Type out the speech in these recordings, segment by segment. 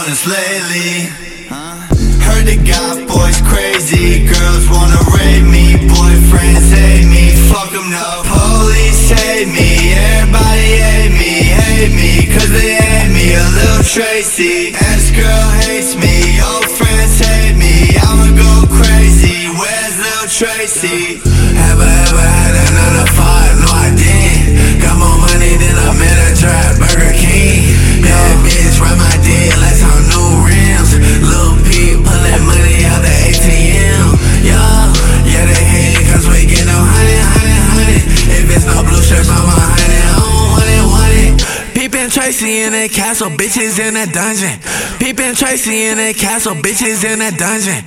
honest lately. Heard the goth boys crazy, girls wanna rape me, boyfriends hate me, fuck them no. Police hate me, everybody hate me, cause they hate me, a little Tracy. Ex-girl hates me, old friends hate me, I'ma go crazy, where's little Tracy? Have I ever had another fight? No I didn't. Got more money than a trap Burger King. Bad bitch ride my dick like some new rims. Lil' Pete pulling money out the ATM. Yeah, they hate cause we get no honey. If it's no blue shirts on my honey, I don't want it. Peepin' Tracy in a castle, bitches in a dungeon. Peepin' Tracy in a castle, bitches in a dungeon.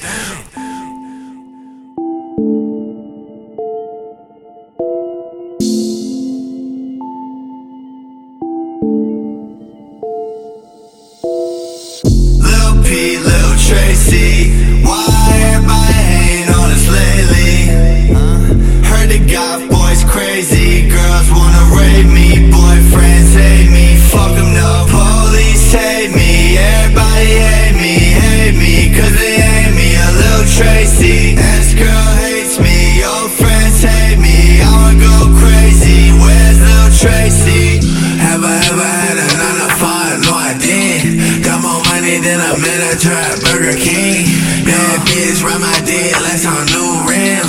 Lil' Tracy, why everybody hating on us lately? Heard the goth boys crazy, girls wanna rape me, boyfriends hate me, fuck them no. Police hate me, everybody hate me, cause they hate me, a little Tracy. Ex-girl hates me, old friends hate me, I'ma go crazy, where's little Tracy? Have I ever had another fight? No I didn't. Got more money than a trap Burger King. Bad bitch ride my dick like some new rims.